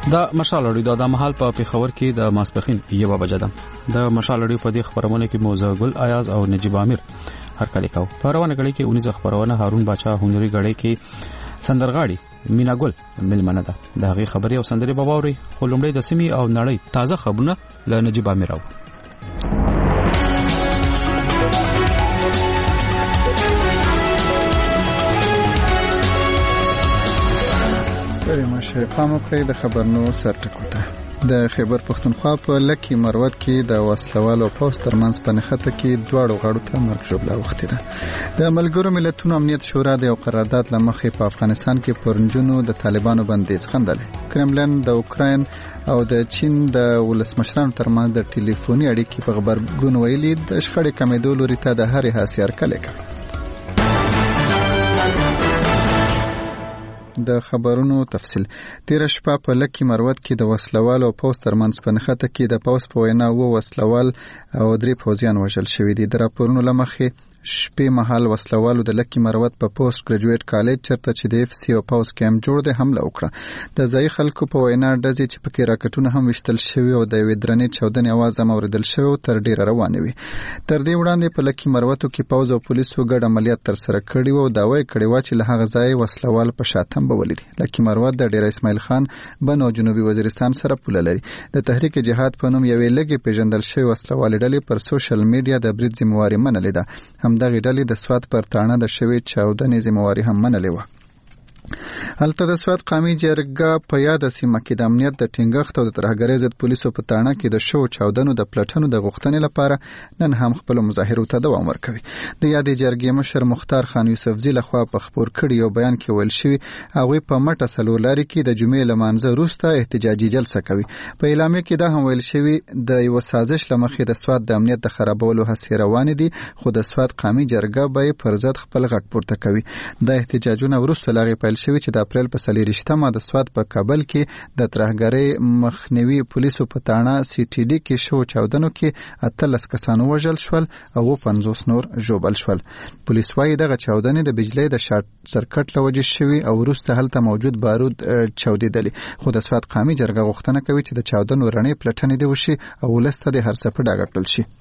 د مشال اړیو د مهال په پیښور کې د ماسپخین 1 بجې ده د مشال اړیو په دې خبرونه کې موزه ګل ایاز او نجیب امیر هرکلی کاو. په روانه غړي کې 19 خبرونه هارون باچا هنري غړي کې سندرغاړي مینا ګل ملمنه ده. د هغه خبري او سندري باباوري خو لومړی د سیمي او نړۍ تازه خبرونه له نجیب امیر او مشه پام وکړئ د خبرونو سرټکو ته. د خیبر پښتونخوا په لکی مروت کې د وسلوالو پوس ترمنځ په نښته کې دواړو غاړو ته مرګ ژوبله وختي ده. د ملګرو ملتونو امنیت شورا د یو قرارداد لمخې په افغانستان کې پرنجونو د طالبانو بندیز خندلې. کرملن د اوکراین او د چین د ولسمشرانو ترمنځ د ټلیفوني اړیکې په خبرګون ویلي د شخړې کمیدو لوري ته د هرې هڅې هرکلی کوي. د خبرونو تفصیل. تیر شپه په لکی مروت کې د وسلوال او پوس ترمنځ په نښته کې د پوس په وینا و وسلوال او 3 پوځیان وژل شوي دي. د راپورونو لمخې شپې مهال وسلوالو د لکی مروت په پوسټ ګریجویټ کالج چرته چې د اف سی او پوس کیمپ جوړ دی حمله وکړه. د ځای خلکو په وینا ډزې چې پکې راکټونه هم وشتل شوي او د ویدرنې چودنې आवाज هم اوریدل شوی تر ډیره روانې وي. تر دې وړاندې په لکی مروتو کې پوز او پولیسو ګډ عملیات تر سره کړي وو او داوی کړي و چې له هغه ځای وسلوال په شاتم بولید. لکی مروت د ډیر اسماعیل خان بنو جنوبي وزیرستان سره پوله لري. د تحریک جهاد په نوم یوې لګي پیژندل شوی وسلوال ډلې پر سوشل میډیا د برید ذمہواری منلې ده. همدغه ډلې د سواد پر تاڼه د شوی چاودنې ذمہواری هم منلې و. هلته د سواد قومي جرګه په یاد سیمه کې د امنیت د ټینګښت او د ترهګرۍ ضد پولیسو په تاڼه کې د شو چاودنو د پلټنو د غوښتنې لپاره نن هم خپل مظاهرو ته دوام ورکوي. د یادې جرګې مشر مختار خان یوسفزي لخوا په خبر کړي یو بیان کې ویل شوی هغه په مټه سلولاري کې د جمعې لمانځه وروسته احتجاجي جلسه کوي. په اعلامیه کې دا هم ویل شوی د یو سازش لمخې د سواد د امنیت د خرابولو هڅې روانې دي خو د سواد قومي جرګه به پر ضد خپل غږ پورته کوي. د احتجاجونو وروسته لاغي پیل شوی چې د اپریل په 23مه د سواد په کابل کې د ترهګرۍ مخنیوي پولیسو په تاڼه سی ټي ډي کې شو چاودنو کې 18 کسان وژل شول او 50 نور ژوبل شول. پولیس وايي دغه چاودنې د بجلی د شارټ سرکټ له وجې شوي او وروسته هلته موجود بارود چاودېدلي. خو د سواد قومي جرګه غوښتنه کوي چې د چاودنو رڼې پلټنې دې وشي او ولس ته د هر څه په ډاګه کړل شي.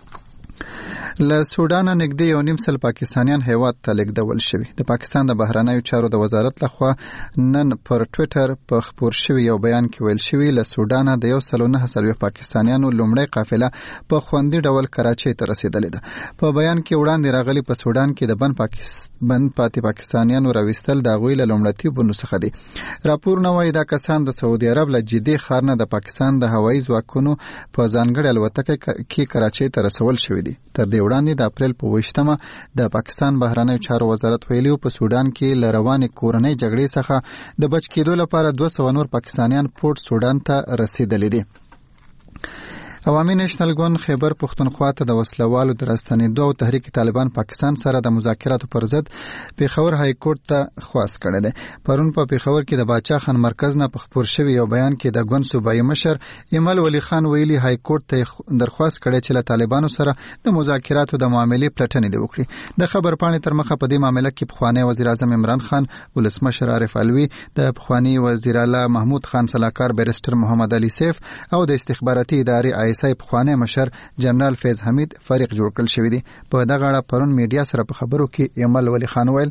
له سودان نږدې 1.5 سل پاکستانیان هیواد ته لیږدول شوي. د پاکستان د بهرنیو چارو د وزارت لخوا نن پر ټویټر په خبر شوی یو بیان کې ویل شوی له سودان د 109 پاکستانیانو لومړی قافله په خوندي ډول کراچۍ ته رسیدلې ده. په بیان کې وړاندې راغلي په سودان کې د بند پاتې پاکستانیانو راوستل د غوی له لومړیتوبونو څخه دي. راپورونه وايي دا کسان د سعودي عرب له جدي ښار نه د پاکستان د هوایي ځواکونو په ځانګړي الوتکه کې کراچۍ ته رسول شوی دي. تر دې وړاندې د اپریل په 28مه د پاکستان بهرنیو چارو وزارت ویلي په سودان کې له روانې کورنۍ جګړې څخه د بچ کېدو لپاره 200 نور پاکستانیان پورت سودان ته رسیدلي دي. عوامي نېشنل ګوند خیبر پښتونخوا ته د وسلوالو د راستنېدو او تحریک طالبان پاکستان سره د مذاکراتو پر ضد پیښور های کورټ ته خواست کړی دی. پرون په پیښور کې د باچا خان مرکز نه په خبر شوی یو بیان کې د ګوند صوبایي مشر ایمل ولی خان ویلي های کورټ ته درخواست کړی چې له طالبانو سره د مذاکراتو د معاملې پلټنې وکړي. د خبر پاڼې تر مخه په دې معاملې کې پخوانی وزیر اعظم عمران خان، ولسمشر عارف علوي، د پخوانی وزیر اعلی محمود خان سلاکار بیرسټر محمد علي سیف او د استخباراتي ادارې پخوانی مشر جنرال فیض حمید فریق جوړ کړل شوی دی. په دغه اړه پرون میډیا سره په خبرو کې ایمل ولی خان ویل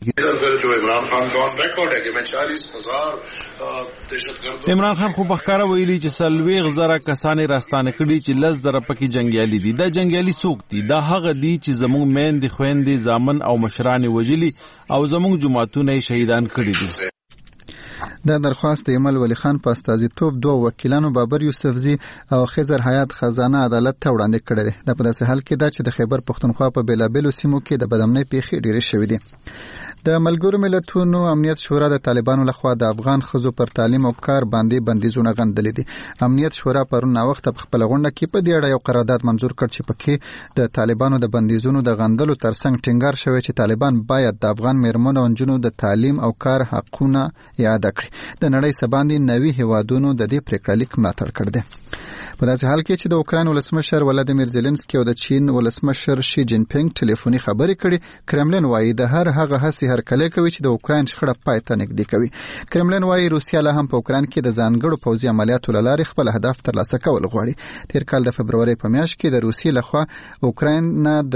عمران خان خو بخکاره ویلي چې 40,000 کسانې راستانه کړي چې 10,000 پکې جنگیالي دي. دا جنگیالي څوک دي؟ دا هغه دي چې زموږ میندې، خويندې، زامن او مشران وژلي او زموږ جماعتونه شهیدان کړي دي. دا درخواست ایمل ولی خان په استازیتوب 2 وکیلانو بابر یوسفزي او خضر حیات خزانه عدالت ته وړاندې کړی دی. دا په داسې حال کې ده چې د خیبر پښتونخوا په بیلابیلو سیمو کې د بدامنۍ پیښې ډېرې شوې دي. د ملګرو ملتونو امنیت شورا د طالبانو لخوا د افغان ښځو پر تعلیم او کار باندې بندیزونه غندلي دي. امنیت شورا پرون ناوخته په خپل غونډه کې په دې اړه یو قرارداد منزور کړ چې پکې د طالبانو د بندیزونو د غندلو ترڅنګ ټینګار شوی چې طالبان باید د افغان میرمنو او نجونو د تعلیم او کار حقونه یاد کړي. د نړۍ سباندې 90 هیوادونو د دې پریکړه لیک ملاتړ کړی دی. په داسې حال کې چې د اوکراین ولسمشر ولادیمیر زيلنسکي او د چین ولسمشر شي جین پینګ ټلیفوني خبرې کړي، کرملین وایي د هغه هڅې هرکلی کوي چې د اوکراین شخړه پای ته نږدې کوي. کرملین وایي روسیا لا هم په اوکراین کې د ځانګړو پوځي عملیاتو لارې خپل هدف ترلاسه کول غواړي. تیر کال د فبرवरी په میاشت کې د روسیې لخوا اوکراین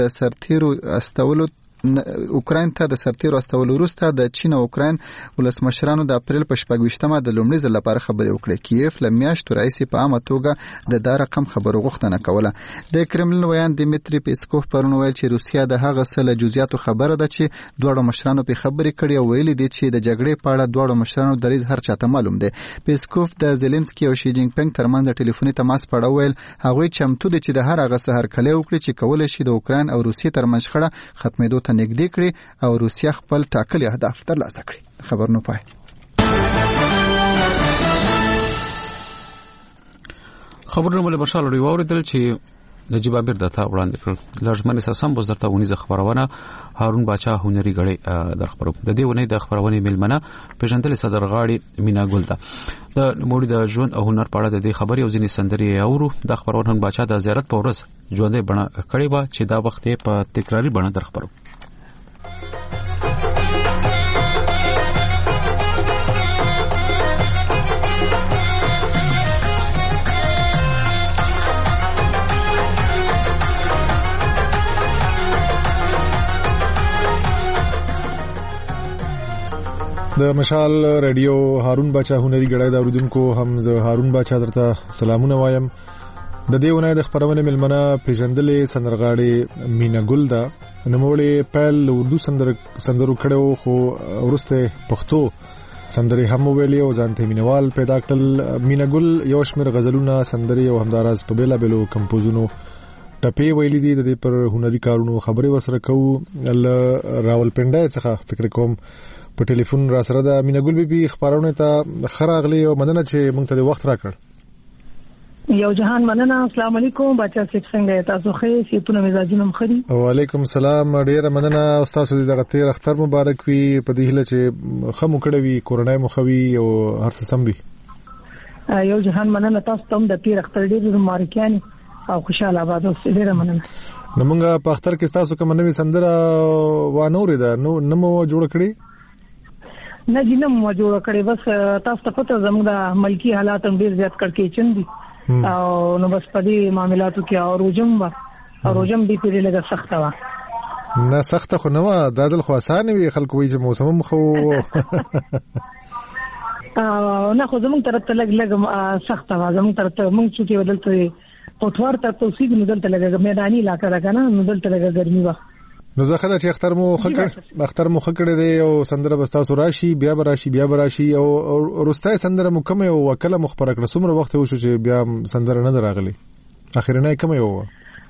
ته د سرتیرو استولو وروسته د چین او اوکراین ولسمشرانو د اپریل په 26مه د لومړي ځل لپاره خبرې وکړې. کیف له میاشتو راهیسې په عامه توګه د دا رقم خبرو غوښتنه کوله. د کرملین ویان دیمیتری پیسکوف پرون ویل چې روسیا د هغه څه له جزئیاتو خبره ده چې دواړو مشرانو په خبرې کړې او ویلي دي چې د جګړې په اړه دواړو مشرانو دریځ هر چاته معلوم دی. پیسکوف د زيلنسکي او شي جین پینګ ترمنځ ټلیفوني تماس په اړه ویل هغوی چمتو دي چې د هر هغه څه هرکلی وکړي چې کولای شي د اوکراین او روسیې ترمنځ شخړه ختمېدو ته نږدې کړي او روسیا خپل ټاکلي اهداف ترلاسه کړي. خبر نو پای. خبرونه مله بشال لري اوریدل چې نجیب عامر دته وړاندې کړ. لړمن سم بوزرته ونیزه خبرونه هارون باچا هنري غړي در خبرو د دې ونې د خبرونه ملمنه پیژندل صدرغاړي مینا ګل ده د موړي د ژوند او هنر په اړه د دې خبري او ځینې سندري اورو د خبرونه باچا د زیارت په ورځ ژوندې بڼه کړې و چې دا وخت په تکراری بڼه در خبرو. د مشال رادیو هارون باچا هنري غړای دا اوریدونکو هم زه هارون باچا درته سلامونه وایم. د دې ونې د خبرونه ملمنه پیژندلې سندرغاړي مینا ګل دا نوموړي پیل اردو سندرو کړو خو ورسته پښتو سندري هم ویلې او ځانته مینوال پیدا کړل. مینا ګل یو شمېر غزلونه سندري او همداراز په بیلا بیلو کمپوزونو ټپې ویلې دي. د دې پر هنري کارونو خبرې وسره کوو. راولپنډای څخه فکر کوم په ټلیفون را سره د مینا ګل بي خبرونه ته خراغلي او مننه چې موږ ته وخت راکړ. یو جهان مننه. السلام علیکم بچا څنګه تاسو ښه سیتونه مزاجونه مخري. وعلیکم السلام. ډیره مننه استاد دې دغه تیر اختر مبارک وي په دې هله چې خمو کړی وي کورونای مخوي او هر څه سم وي. یو جهان مننه تاسو ته د تیر اختر ډیر مبارکانه او خوشاله آباد اوسئ. ډیره مننه. نو موږ په اختر کې تاسو کوم نوې سندره وانورې ده نو جوړ کړی نه جنم مو جوړ کړی بس تاسو ته پته زموږ د ملکی حالات هم ډیر زیات کړکې چندي او نو بس په دې معاملاتو کې او روجم دې پیری لګه سخت و نه سخت خو نه و دازل خو آسان وي خلکو وي چې موسم خو نه خو زموږ طرف ته لګ سخت و زموږ طرف ته موږ چې ودلته پټوار ته توسید نو دلته لګه میداني علاقه راکنه نو دلته لګه ګرمي و. نو زه خدای چې اختر مو خکړه دی او سندره بستاسو راشي بیا براشي او رستای سندره مو کومه او وکله مخبره کړه څومره وخت وشو چې بیا سندره نه دراغلی اخرنه کومه و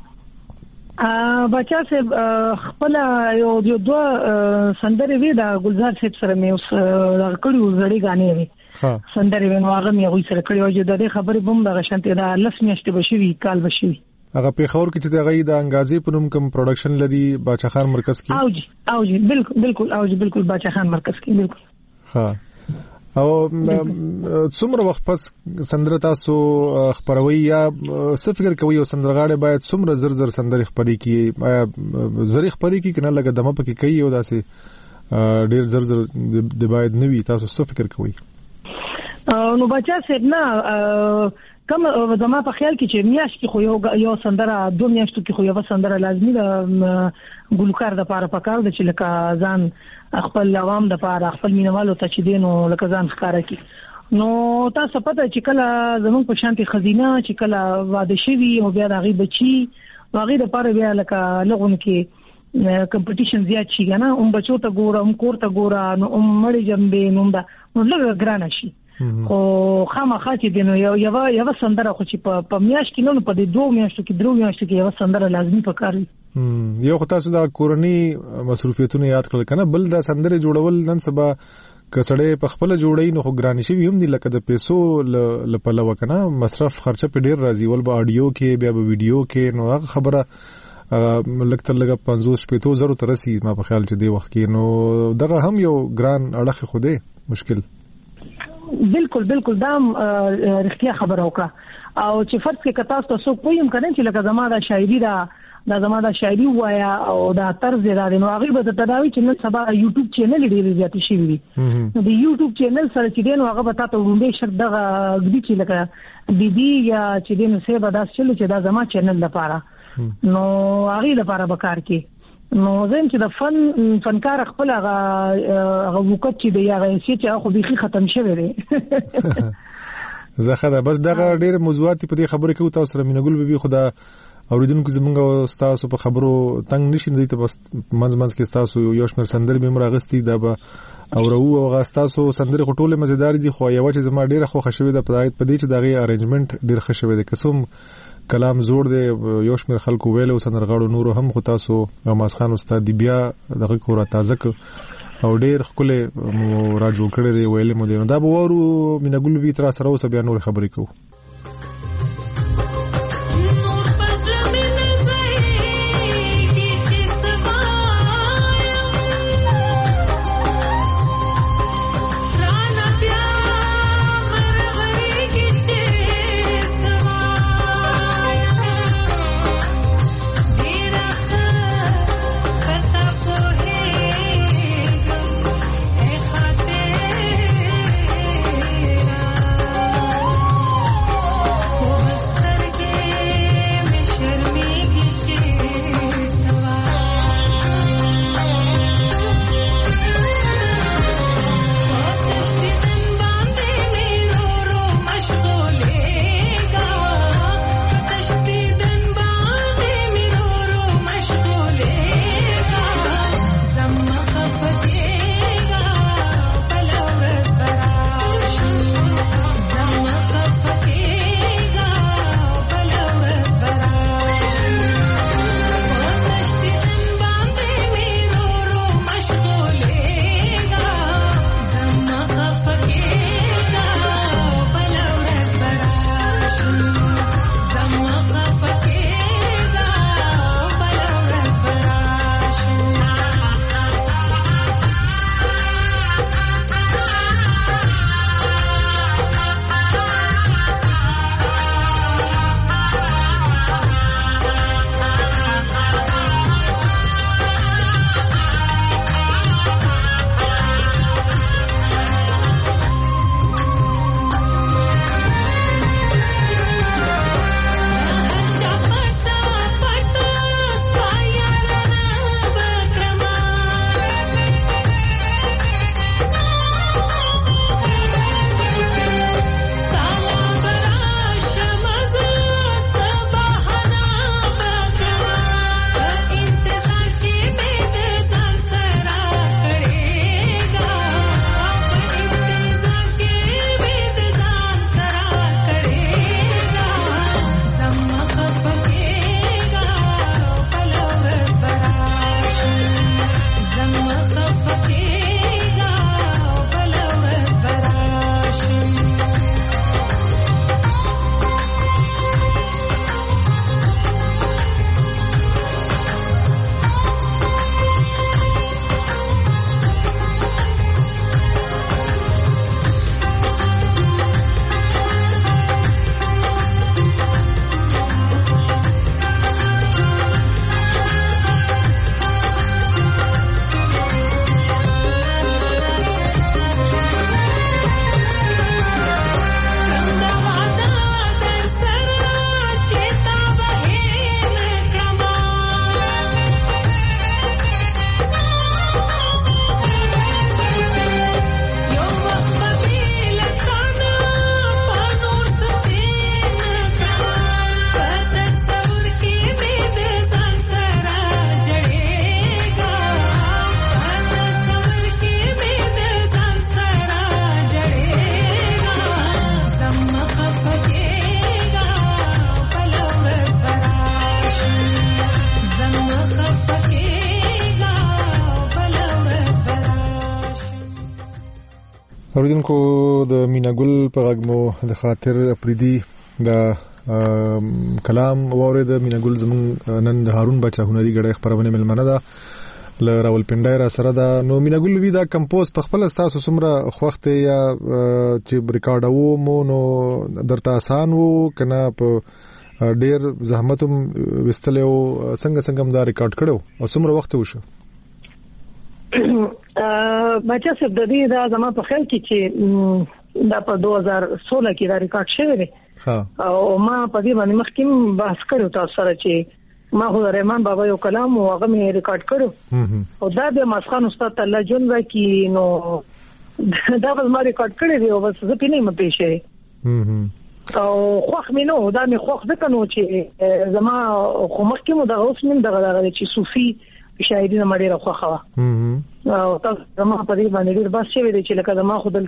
بچا سه خپل یو دوه سندره وی دا گلزار صاحب سره مې اوس کړیو زړی غانې وی سندره وی نو هغه مې غوي سره کړیو چې د خبرې بم د غشنته دا لس میاشتې بشوي کال بشوي هغه په خور کې چې د غي د انګازي په نوم کوم پروډکشن لري باچا خان مرکز کې اوجي بالکل باچا خان مرکز کې بالکل ها او څومره وخت پس سندره تاسو خبروي یا څه فکر کوي او سندرغاړي باید څومره زر سندري خبري کی زری خبري کی کنه لګه دمه پکې کوي او داسې ډیر زر د باید نوي تاسو څه فکر کوي نو بچا سید نه کوم زما په خیال کې چې میاش کې خو یو سندره دوه میاشتو کې خو یو سندره لازمي ده ګلوکار د پاره پکار د چې لکه ځان خپل عوام د پاره خپل مینوالو ته چې دینو لکه ځان ښکارا کی نو تاسو پته چې کله زموږ په شانتي خزینه چې کله واده شوی او بیا د غي بچي واغې د پاره بیا لکه لغون کې کمپټیشن زیات شي کنه بچو ته ګورم کور ته ګورا نو مړی جنبې نو دا نو لږ ګرانه شي خو خامخا چې دینو یو سندره خو چې په میاش کې نو په دې دوه میاشتو کې یو سندره لازمي پکاري یو خو تاسو د کورنۍ مصروفیتونه یاد کړل کنه بل د سندره جوړول نن سبا کسړې په خپل جوړې نو خو ګرانی شي هم دي لکه د پیسو لپلو کنه مصرف خرچه په ډیر راځي ول به اډیو کې بیا به ویډیو کې نو هغه خبره لکه لګه 500 ترسي ما په خیال چې دی وخت کې نو دغه هم یو ګران اړه خو دی مشکل بالکل دا رښتیا خبره وکړه او چې فرض کې کتا تاسو کوم کنه چې لکه زما د شاعري دا زما د شاعري وایا او دا طرز دا نو هغه به تداوی چې نن سبا یوټیوب چینل ډیر زیات شي وي نو د یوټیوب چینل سره چې دین هغه به تاسو وروندې شر دغه غدي چې لکه بيبي یا چې دین سه به دا چې دا زما چینل لپاره نو هغه لپاره بکار کې نو زم چې د فنکار خپل هغه وکړ چې دی هغه چې خو بيخي ختم شوی دی زه خدا بس دغه ډیر موضوعات په دې خبره کې تاسو سره مینګل به خدا اوریدونکو زمونږ تاسو په خبرو تنگ نشي دی ته بس منځ کې تاسو یو شمېر سندر به مرغستی دا به اورو او غاستاسو سندر خټوله مزیدار دي خو یو چې زما ډیره خو خوشوي د پدایت په دې چې دغه ارینجمنت ډیر خوشوي د قسم کلام زوړ دی یو شمېر خلکو ویلو سندرغاړو نور هم خو تاسو غماز خان استاد دی بیا دغه کورا تازه او ډیر خپل راجو کړی دی ویلې مو دی دا به ورو مینګل وی تر سره اوس بیا نور خبرې کوو اوریدونکو د میناګل په غږمو د خاطر افریدي د کلام وورید میناګل زمون نن د هارون بچا هنري غړي خبرونه ملمنه ده ل راولپنډای را سره دا نو مینګل وی دا کمپوز په خپل تاسو څومره خوخته یا چې ریکارډ وو مو نو درته آسان وو کنه په ډیر زحمت وستلو څنګه دا ریکارډ کړو او څومره وخت وشو بچا سب د دې دا زما په خیال کې چې دا په 2016 کې دا ریکارډ شوی دی او ما په دې باندې مخکې بحث کړو تاسو سره چې ما خو رحمان بابا یو کلام او هغه مې ریکارډ کړو او دا به مسخان استاد الله جون راکې نو دا به ما ریکارډ کړی دی او بس زه پینې مې پېښې او خوښ مې نو دا مې خوښ ځکه نو چې زما خو مخکې مو دا اوس مې دغه چې صوفي شاعري نه مړې راخوخه او تاسو زما په دې باندې ډېر بس شوی دی چې لکه زما خو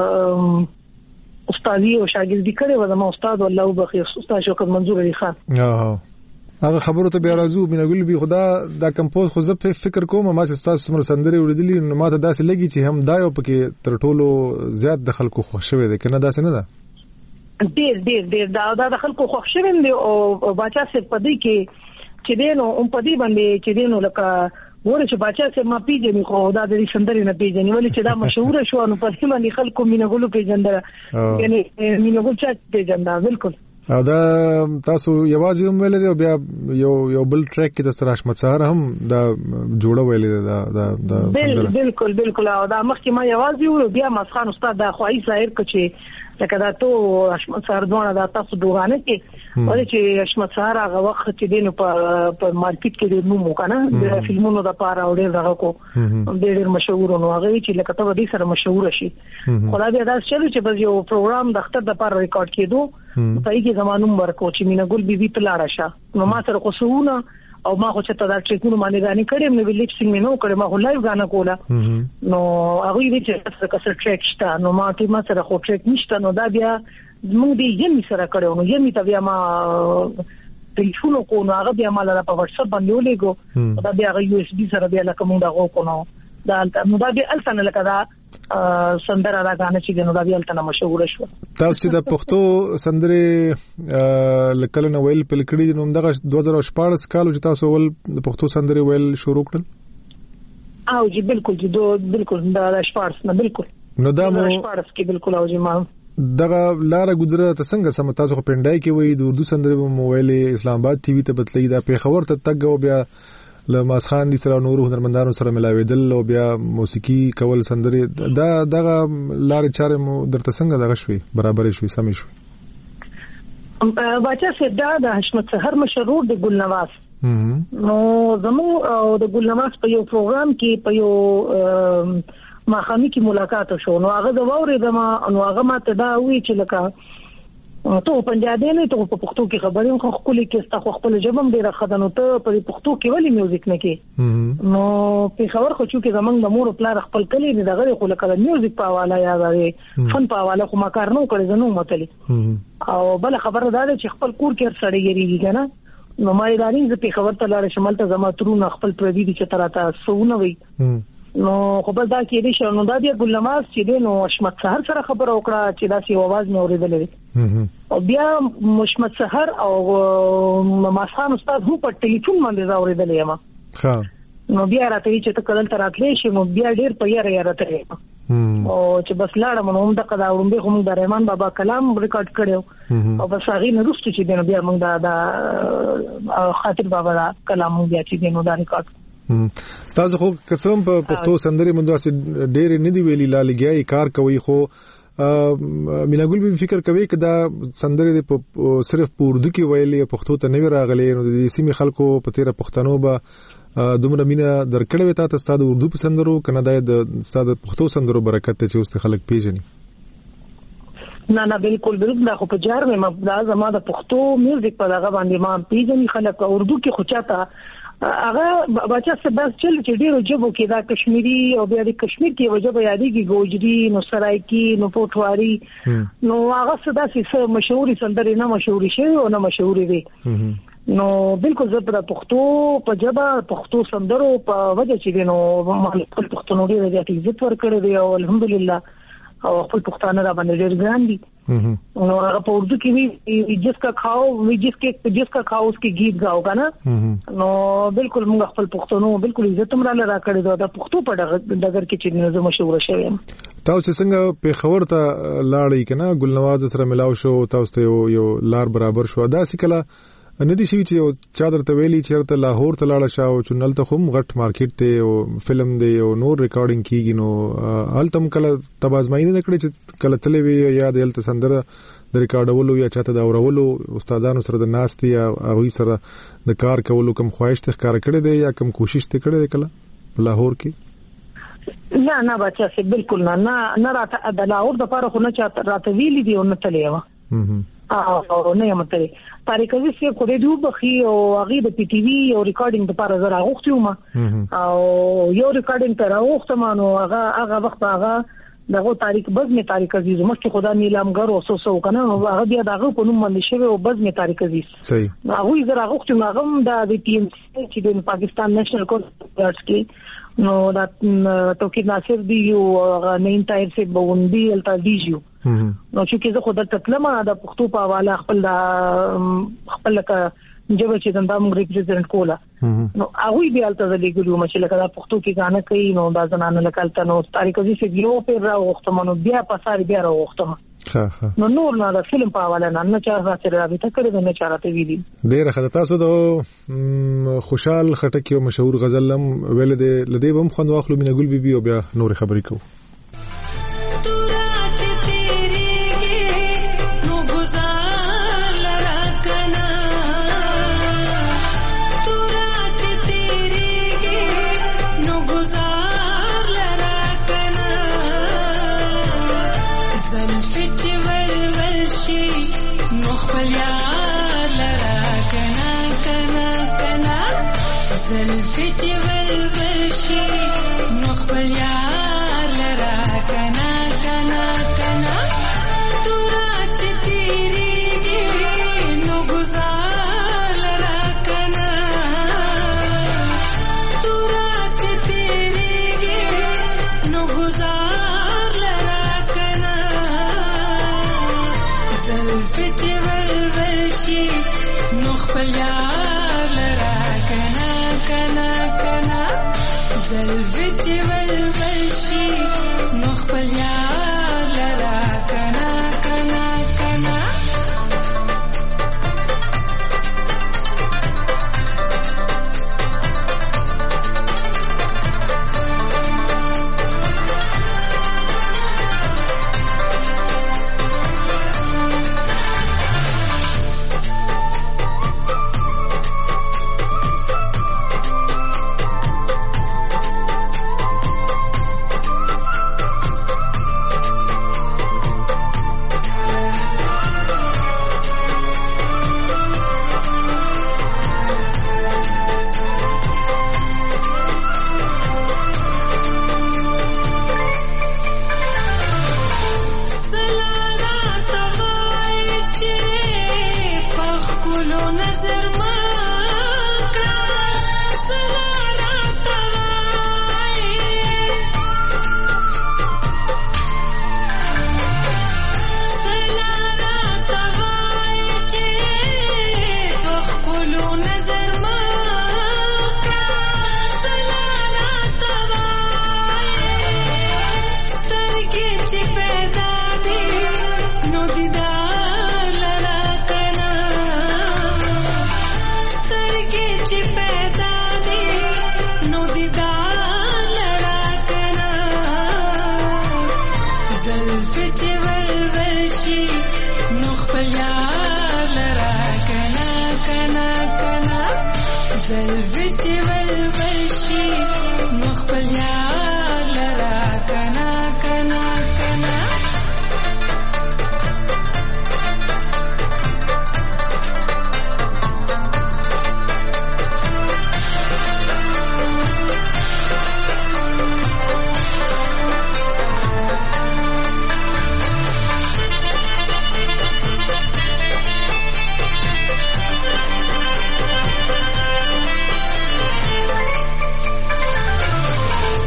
دلته استادي او شاګردي کړې و زما استاد الله وبخي استاد شوکت منظور علي خان هغه خبرو ته بیا راځو مینګل بي خدا دا کمپوز خو زه فکر کوم ما چې تاسو څومره سندري وړدلې نو ماته داسې لګي چې هم دا یو پکې تر ټولو زیات د خلکو خوښ شوی دی کنه داسې نه ده ډېر دا د خلکو خوښ شوی دی او باچا سره پدې کې چې دینو پدې باندې چې دینو لکه ورته چې باچا سره ما پیژنې خو دا د سندري نه پیژنې ولې چې دا مشهور شو نو پدې باندې خلکو مینګل پیژندل یعنی مینګل چا پیژندا بالکل او دا تاسو یوازې هم ویل دی بیا یو بل ټریک کې د سراشمت سهار هم دا جوړه ویل دی دا بالکل او دا مخکې ما یوازې بیا مسخان استاد دا خوای ظاهر کچې لکه دا ته اشمت سهار دونه دا تاسو دوغانه کې ولې چې اشمت سهار هغه وخت چې دینو په مارکیټ کې نو مو کنه د فلمونو د پاره اورې دغه کو ډېر مشهور نو هغه چې لکه ته دې سره مشهور شي خدای دې دا چلو چې بس یو پروګرام د اختر د پاره ریکارډ کېدو په یوه زمانوم ورکو چې مینګل بي په لاړه شه نو ما سره قصونه او ما خو چې دا ټریکونو باندې غانې کړم نو ویلیپ سینګ مې نو کړم ما خو لایو غانا کوله نو هغه دې چې څه کسر ټریک شته نو ما سره خو ټریک نشته نو دا بیا موږ دې یمي سره کړو نو یمي ته بیا ما ټلیفون کو نو هغه بیا ما لا په واتس اپ باندې ولېګو دا بیا یو اس بي سره بیا لکه موږ هغه کو نو دا بیا الفن لکه دا سندره دا غانه چې نو دا بیا الته مشهور شو تاسو چې د پښتو سندره لکه نو ویل پلکړي نو دغه 2014 کال چې تاسو ول د پښتو سندره ویل شروع کړل او جی بالکل دا شپارس نه بالکل نو دا مو شپارس کې بالکل او جی ما دغه لار ګذره څنګه سم تاسو په پندای کې وای د اردو سندره موبایل اسلام آباد ټي وي ته بتلې دا په خبر ته تګ او بیا لماس خان دي سره نور هنرمندانو سره ملاویدل او بیا موسیقي کول سندري دغه لار چارې مو درته څنګه دغه شوي برابر شوي سم شوي باچا سدا د حشمت سحر مشهور د ګل نواز نو زمو د ګل نواز په یو پروګرام کې په یو ماخامي کې ملاقات شو نو هغه د ووري دما نو هغه ماته دا وی چې لکه ته پنجابي نه ته په پښتو کې خبرې خو خپل کې ستا خپل جبم ډیره خدانو ته په پښتو کې ولی میوزیک نه کې نو په خبر خو چې زمنګ د مور پلار خپل کلی دغه خو لکه میوزیک په حواله یا د فن په حواله خو ما کار نه کړی زنو متلی او بل خبره دا چې خپل کور کې سړی یریږي کنه نو ما یې دانی چې په خبر ته لاړ شمال ته زما ترونه خپل پردي چې تراته سونه وي نو خو بل دا کې دي شنو نو دا بیا ګل نواز چې دی نو حشمت سحر سره خبر وکړه چې دا سی आवाज مې اوریدلې او بیا حشمت سحر او مسخان استاد هو په ټلیفون باندې اوریدلې ما نو بیا راته چې ته کله تر راتلې شي نو بیا ډیر په یاره راته او چې بس لاړم نو موږ د قداوروم به هم د رحمان بابا کلام ریکارډ کړو او بس هغه نه رسټ چې دی نو بیا موږ دا خاطر بابا دا کلام بیا چې دی نو دا ریکارډ تاسو خو قسم په پښتو سندري منداسي ډېر نه دی ویلي لا لګیای کار کوي خو مینګل به فکر کوي چې دا سندري په صرف په اردو کې ویلي پښتو ته نه راغلي نو د سیمې خلکو په تیره پښتنو به دومره مینا درکړې وتا ته ستاسو اردو په سندرو کنه د ستاسو پښتو سندرو برکت ته چې اوس خلک پیژني نه بالکل دا خو په جار مې دا زما د پښتو میوزیک په دغه باندې ما پیژني خلک اردو کې خو چاته هغه بچا سباس چل چې ډیرو جبو کې دا کشمیری او بیا د کشمیر کې وجبه یادېږي ګوجري نو سرایکی نو پوټواري نو هغه صدا سي مشهوري سندري نه مشهوري شي او نه مشهوري وي نو بالکل زه په پښتو په جبه پښتو سندرو په وجه چې نو خپل پښتون ډیر زیات عزت ورکړي دی او الحمدلله او خپل پښتانه را باندې ډیر ګران دي नौ په اردو کې وی जिसका खाओ उसके गीत गाओ का ना نو بالکل موږ خپل پښتونو بالکل عزت هم را کړی دا پښتو په ډګر کې چې نو مشهور شوی تاسو څنګه په خبر ته لاړی کنه ګلنواز سره ملاو شو تاسو ته یو لار برابر شو دا سکله ندی شي چې یو چا درته ویلي چې ته لاهور ته لاړ شاو چنل ته هم غټ مارکیټ ته او فلم دی او نور ریکارډینګ کیږي نو التم کله تبازماینه نکړي چې کله تلې وی یا د الته سندره د ریکارډولو یا چاته دا اورولو استادانو سره د ناستي یا هغه سره د کار کولو کوم خواهش ته ښکار کړی دی یا کوم کوشش ته کړی دی کله لاهور کې نه بچا سي بالکل نه راته د لاهور د پاره خو نه چاته راته ویلي دی او نه تلې و او نه یم تلې طارق عزیز یې کوډې دوه بخي او هغه د پی ټی وی او ریکارډینګ لپاره زرا غوښتم او یو ریکارډینګ تر غوښتم نو هغه وخت هغه دغه طارق عزیز مخکې خدا نیلامګر او سوسو کنه هغه بیا دغه په نوم باندې شوی او طارق عزیز صحیح هغه زرا غوښتم هغه د ټي ام سی چې د پاکستان نېشنل کونسرټس کې نو دا توکید ناصر دی او نیم ټایر سے بوندي التا دیجو نو چې زه خود ته تلم دا پښتو په حواله خپل لکه جوه چې دا موږ ریپرزینټ کوله نو هغه بیا الته زلیګلو مشه لکه دا پښتو کې غانه کوي نو دا زنانه لکالته نو طارق عزیز یو پر راوختم نو بیا پسار بیا راوختم نو نور نه دا فلم په حواله نه چا سره رابطه کړې نه چارته ویلي ډیره خدای تاسو د خوشحال خټک یو مشهور غزل هم ویل دي لدی بم خوند واخلو مینګل بیبي او بیا نور خبرې کوو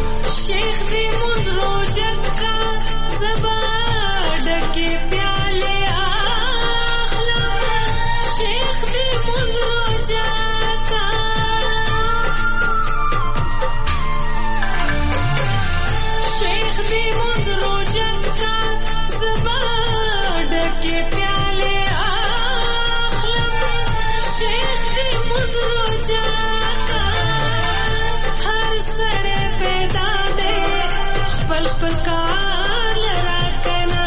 शेख जी मुंद्रो जक्का ज़बाड़ के प्याले کال راکنا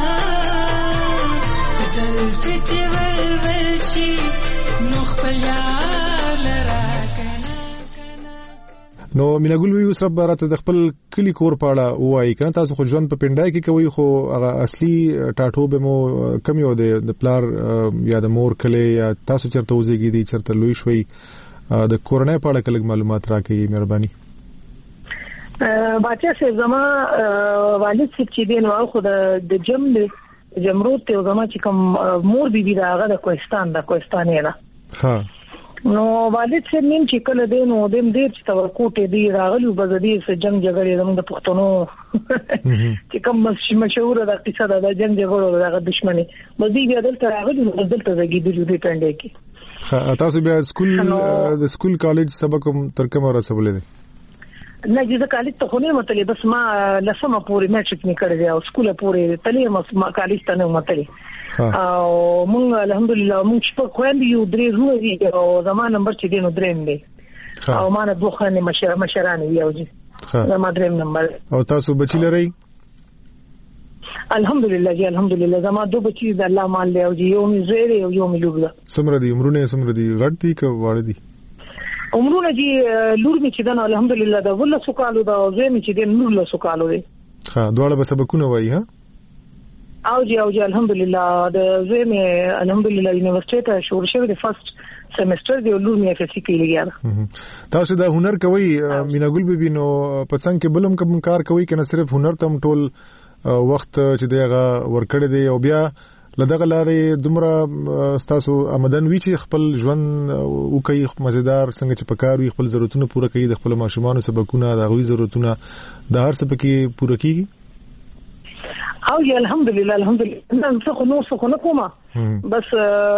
زلفی چې ول شي نو خپل یار راکنا. نو مینګل وی اوس رب راته د خپل کلی کور پاړه وایي کنه تاسو خو ژوند په پندای کې کوي خو هغه اصلي ټاټو به مو کم یو د پلار یا د مور کلی یا تاسو چرته وزګی دي چرته لوي شوي د کورنۍ په اړه کله معلومات راکړئ مهرباني. بچا سه زما والد چې دین واو خو د جمرود ته زما چې کوم مور بیبي دا هغه د کوهستان نه ها نو والد سه نیم چې کله دین او دیم دې چې تورکوټه دی راغلو بزدي سه جنگ جګړې زموږ د پښتنو چې کوم مشهور د اقتصاد د جنگ جګړو د دښمنۍ مزي بیا دلته راغلو دلته زګیدلو دې پنده کې. تاسو بیا د سکول کالج سبق تر کومه رسولې دي؟ نه چې کالج ته خو نه متلې بس ما لسمه پورې میټریک نه کړی او سکول پورې تلې ما کالج ته نه متلې او مونږ الحمدلله مونږ شپه خويندې یو درې زونه او زمانه نمبر چې دینو درېم دی او ما نه دوه خانه مشران یو دي زمانه درېم نمبر. او تاسو بچی لرئ؟ الحمدلله جی الحمدلله زما دوه بچی د الله مال له او یو می زوی او یو می لوګ. سمره دي عمرونه دي غټ دي که واړه دي؟ عمرونه جی لور می چې دنه الحمدلله د ول سوکالو دا زوی می چې د نور له سوکالو دي. ها دواړه به سبقونه وایي ها؟ او جی الحمدلله د زوی می الحمدلله یونیورسيټي ته شروع شوی د فرست سیمستر دی لور می اف اس سی کې لګیا. تاسو دا هنر کوي مینګل بیبي نو پڅنګ کې بلم کوم کار کوي کنه صرف هنر تم ټول وخت چې دغه ورکړی دی او بیا لدغه لارې دومره تاسو آمدن وی چې خپل ژوند او کوي مزیدار څنګه چې پکار وي خپل ضرورتونه پوره کوي د خپل ماشومان سبقونه د غوي ضرورتونه د هر څه پکې پوره کیږي. او یا الحمدلله زه خو نو څه نه کومه بس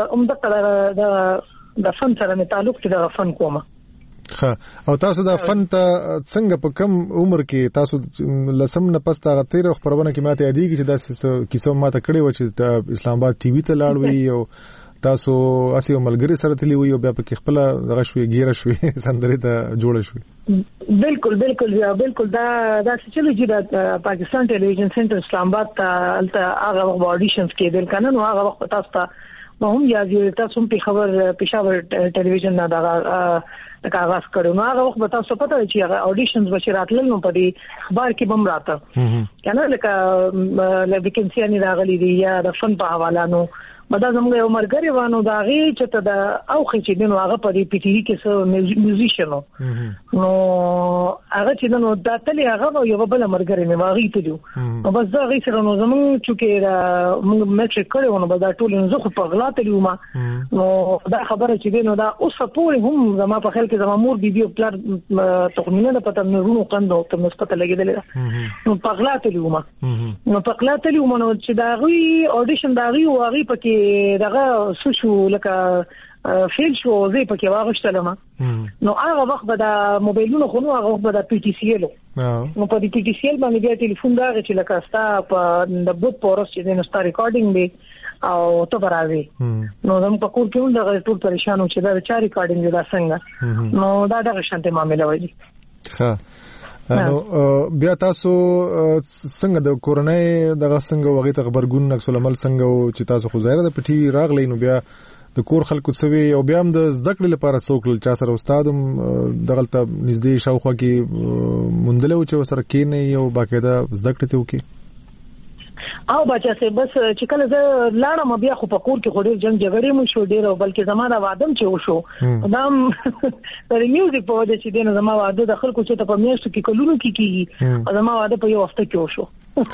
د فن سره مې تعلق دی د فن کومه. ها او تاسو دا فن ته څنګه په کم عمر کې تاسو لسم نه پسته غتیر خبرونه کې ماته یادېږي چې دا کیسه ماته کړې و چې اسلام آباد ټي وي ته لاړ وی او تاسو اسی ملګری سره تلی وی او بیا په خپل دغه شوي ګیره شوي سندري ته جوړ شوي. بالکل دا چې چلو چې د پاکستان ټلویزیون سنټر اسلام آباد ته هغه وخت اډیشنز کېدل کنه نو هغه وخت تاسو ته هم یادې تاسو هم په خبر پېښور ټلویزیون نه دا کاغذ کړو نو هغه وخت به تاسو پته چې هغه اډیشنز بشرات لنو په دې اخبار کې بم راته کنه لکه ویکینسي نه راغلي دي یا د فن په حواله نو مدا زموږ یو مرګري وانه دا غي چې ته د اوخه چې دنو هغه په دې پی ټی وی کې سو میوزیشنو نو هغه چې دنو دا تلې هغه یو بل مرګري نه واغی ته دیو نو بس دا غي سره نو زموږ چې موږ میټریک کړو نو دا ټول نو زه په غلا تلو ما نو دا خبره چې دنو دا اوس په هم زما په خل کې زما مور بیبي پلار تخمینه د پته نو قندو ته مسپته لګیدل نو په غلا تلو ما نو په غلا تلو نو چې دا غي اډیشن دا غي واغی پکې دغه سوشو لکه فیل شو زی پکې واغشتلم نو هغه وخت به د موبایلونو خو نو هغه وخت به د پی ټی سی ال نو په دې پی ټی سی ال باندې بیا ټلیفون دا چې لکه ستا په د بوت پورس چې نو ستا ریکارډینګ دی او ته برازي نو زم په کور کې هم د ټول پریشانو چې دا چا ریکارډینګ دا څنګه نو دا د شانته معاملې وایي. ها نو بیا تاسو څنګه د کورنۍ دغه څنګه وغه ته خبرګون نقص العمل څنګه چې تاسو خو ظاهر د پټي راغلی نو بیا د کور خلکو سوي او بیا هم د زده کړې لپاره څوک چا سره استادم دغلته نږدې شاوخوا کې مندلو چې سره کې نه یو باقاعده زده کړې ته وکي او بچا سه بس چې کله زه لاړم بیا خو په کور کې خوري جنگ جګړې مو شو ډیر بلکې زماره وادم چې وشو دام پر میوزیک په وجه چې دینه زما واده د خلکو چې ته په میاشتو کې کلونو کې کیږي او زما واده په یو هفته کې وشو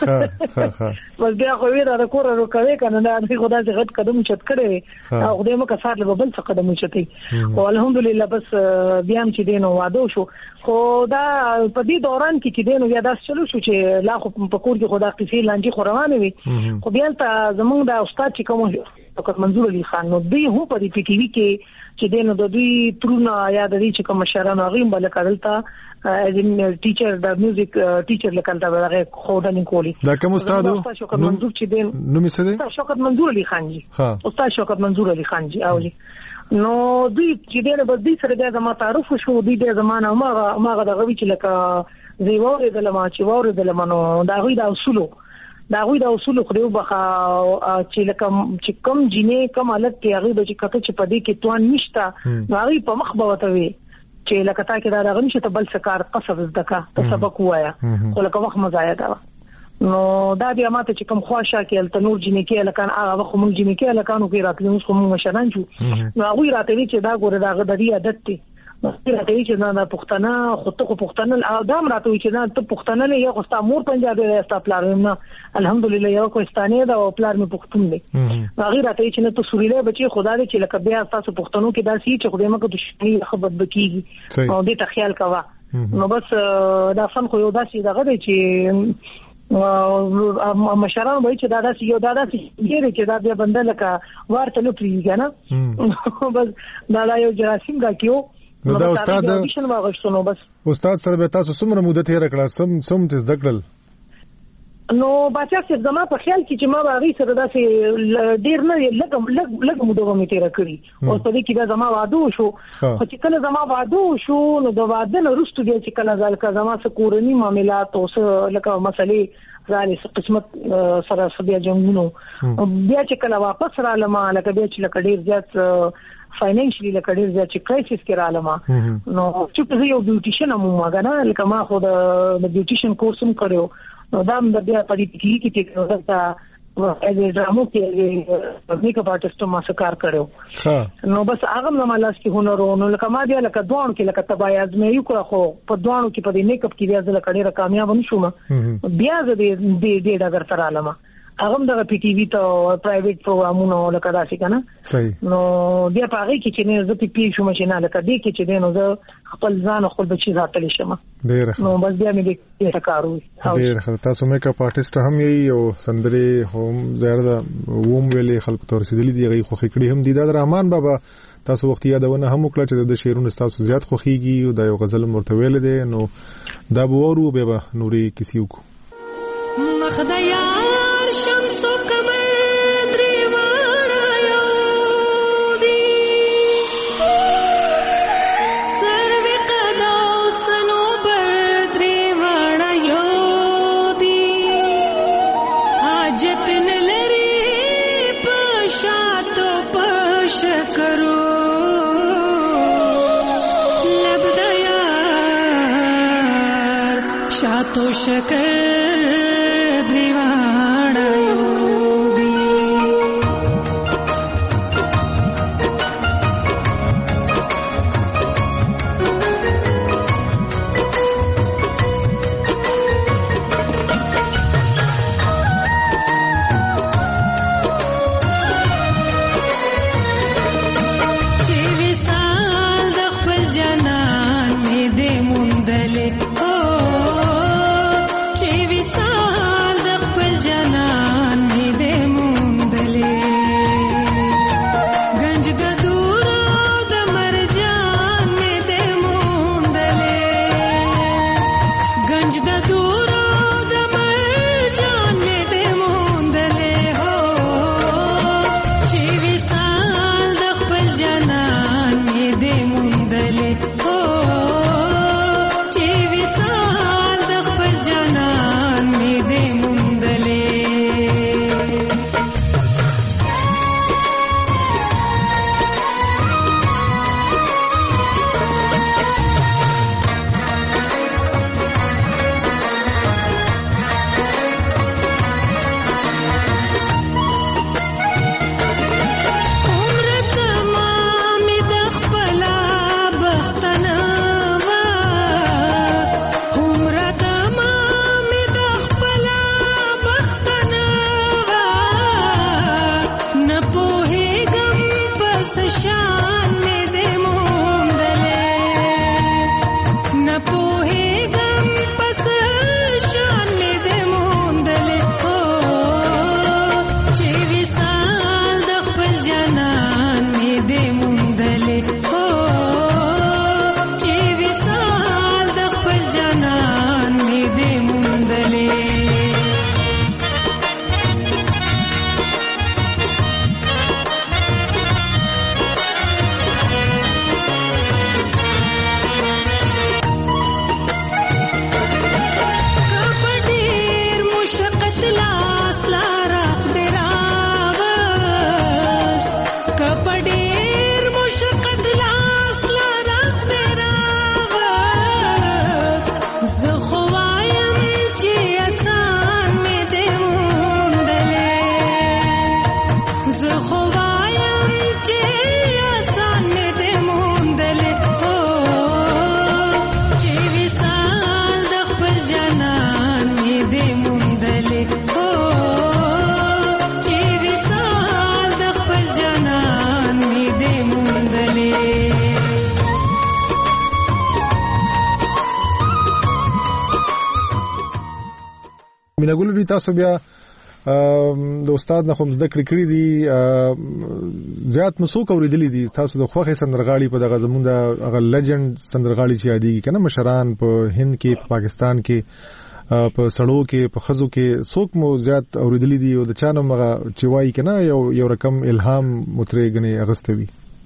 بس بیا خو ویرا د کور روکوي کنه دا خدای دې غټ قدم چت کړي او خدای مو کسات له بل څه قدم چتي او الحمدلله بس بیا هم چې دینه واده شو خو دا په دې دوران کې چې دینه بیا داس چلو شو چې لا خو په کور کې خدا قصې لانجی خو روانه وي خو بیا ته زمونږ د استاد چې کوم فقط منظور علي خان نو دوی هم په دې پی ټی وی کې چې دینه د دوی ترونه یا د دې چې کوم مشرانو غیم بل کړلتا از ټیچر د میوزیک ټیچر لکلتا هغه خودنی کولی دا کوم استاد شوکت منظور چې دین نو می څه دی شوکت منظور علي خان جی استاد شوکت منظور علي خان جی او جی نو دوی چې دینه بس دې سره د ما تعارف شو دوی د زمانه ما د غوي چې لکه زیوره د لما چې وره د لمنو دا غوي د اصول خو دیو بخا چې لکه چې کم جینې کم حالت کې هغه د چې کته چې پدې کې توان نشته هغه په مخ بوتوي چې لکه تا کې دا غنښت ته بل سکار قصب زدکا ته سبق وایا خو لکه وخت مزایا دا نو دا بیا ماته چې کوم خواشه کې التنور جنې کې لکان هغه وخت مونږ جنې کې لکانو کې راتلو موږ کوم مشران شو نو هغه راته چې دا ګوره دا غدري عادت دی نو راته چې نه پښتنه خطه پښتنه ادم راته چې نه ته پښتنه نه یو خو مور پنجابي راستا پلار نه الحمدلله یو کوستاني دا او پلار مې پښتون دی هغه راته چې نه ته سوريله بچي خدا دې چې لکه بیا تاسو پښتنو کې داسي چې خدای مکه دښمنی خبر بکیږي او دې ته خیال کوا نو بس دا فن خو یو داسي دغه دی چې مشران وایي چې دا داسې یو دا داسې ډېر چې دا بیا بنده لکه ورته نه پریږي نه بس دا یو جراثیم راکیو نو دا استاد سره به تاسو څومره مدته تیر کړه سم تاسو دکړل نو بچا چې زما په خیال کې چې ما باغی سره داسې ډیر نه لګ مودو مې تیر کړی او په دې کې دا زما واده شو خو چې کله زما واده شو نو د واده نه وروسته بیا چې کله ځل زما سکورنی معاملات او لکه مسلې راځي قسمت سره بیا جنګونو بیا چې کله واپس را لمه لکه بیا چې لکه ډیر زیات فاینانشلی لکه ډیر زیات چې کرایسس کې را لمه نو چې زه یو بیوټیشن هم مګنه لکه ما خو د بیوټیشن کورس هم کړو نو دا د بیا په دې کې چې دا د ډرامو کې میک اپ آرټیست ما کار کړو نو بس هغه نو مالاس کې هنرونو لکه ما بیا لکه دوه کې لکه تبای ازمه یو کړو خو په دوه کې په دې میک اپ کې بیا ځل کړي را کامیاب نشوم بیا زه دې ډاګر تر عالمه هغه د پی ټی وی ته پرایویټ پروګرامونو لکه داسې کنه صحیح نو بیا پاره کې چې نه زه پی شوم چې نه لکه دې کې چې نو زه خپل ځان خپل بچی ذاتل شم نو بس بیا مې دې تکارو ډېر تاسو میک اپ آرټیست هم یې او سندري هم زیاده ووم ویلې خلکو ته رسیدلې دی غي خو خکړي هم دي د رحمان بابا تاسو وخت یادونه هم وکړه چې د شعرونو تاسو زیات خوخيږي او د یو غزل مرته ویل دي نو دا بورو به نوري کسی وکړو مخدایا شمسو کمر دریوانا یو دی سروی قداو سنو بر دریوانا یو دی حاجت نلری پشاتو پش کرو لبدایار شاتو شکر مینګل وی تاسو بیا د استاد نه هم زده کړې دي زیات مسوک اوریدلې دي تاسو د خوخه سندرغاړي په دغه زمونږ د هغه لیجند سندرغاړي چې یادېږي کنه مشران په هند کې په پاکستان کې په سړو کې په خزو کې څوک مو زیات اوریدلې دي او د چانو مغه چې وایي کنه یو رقم الهام مترګنه اغستوي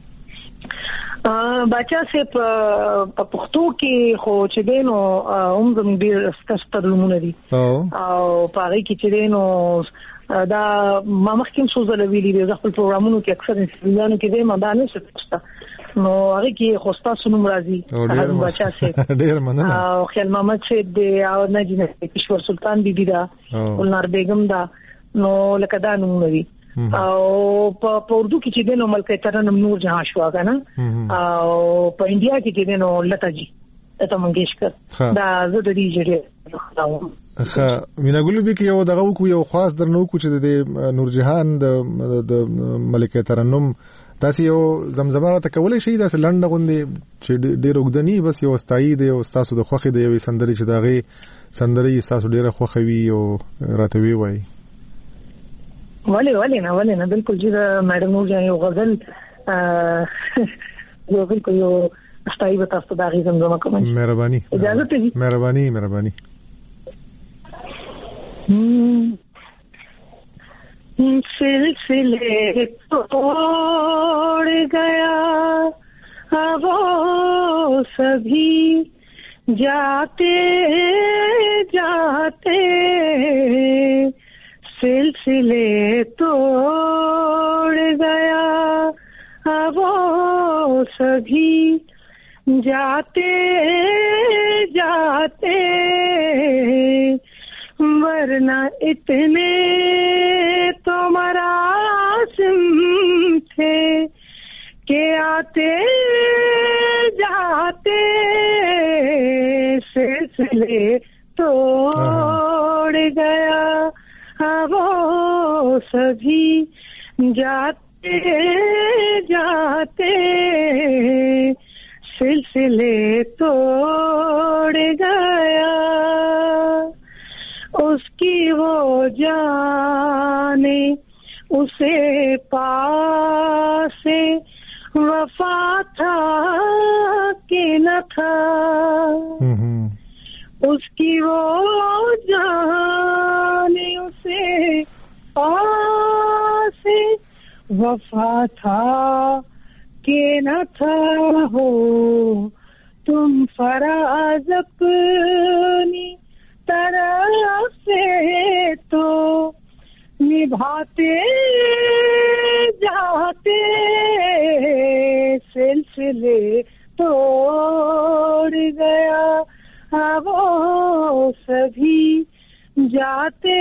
بچا سه په پښتو کې خو چې دینو زموږ ډیر ستاسو دي او پاره کې چې دینو دا ما مخکې څو ځله ویلي دي خپل پروګرامونو کې اکثر انسانانو کې دې مدانه شته نو هغه کې خوستا سنوم راځي بچا سه ډیر مننه او خیال محمد سه دې او نجینه کشور سلطان بیبي دا ولنار بیگم دا نو لکه دا نومونه او په اردو کې چې دینو ملکه ترنم نور جهان شو غانا او په انډیا کې چې دینو لتا جی ته منګیشکر دا زه د دې جوړه ښه مینګل به کې یو دغه کو یو خاص درنو کو چې د نور جهان د ملکه ترنم تاسو یو زمزمه ته کولای شي تاسو لنډ غوندي چې ډیر وګدنی بس یو استای دی او تاسو د خوخه دی یو سندري چې دغه سندري تاسو ډیره خوخوي او راتوي وای ولی نه بالکل جی میډم نور جان یو غزل یو بالکل یو استای به تاسو دا غیزم زما کوم مهرباني اجازه ته مهرباني सिलसिले तोड़ गया वो सभी जाते जाते सिलसिले तोड़ गया वो सभी जाते जाते वरना इतने तो मरासिम थे के आते जाते सिलसिले तोड़ गया वो सभी जाते जाते सिलसिले तोड़ गया उसकी वो जाने उसे पासे वफा था कि न था उसकी वो जाने उसे पासे वफा था कि न था हो तुम फराज अपनी तरफ से तो निभाते जाते सिलसिले तोड़ गया वो सभी जाते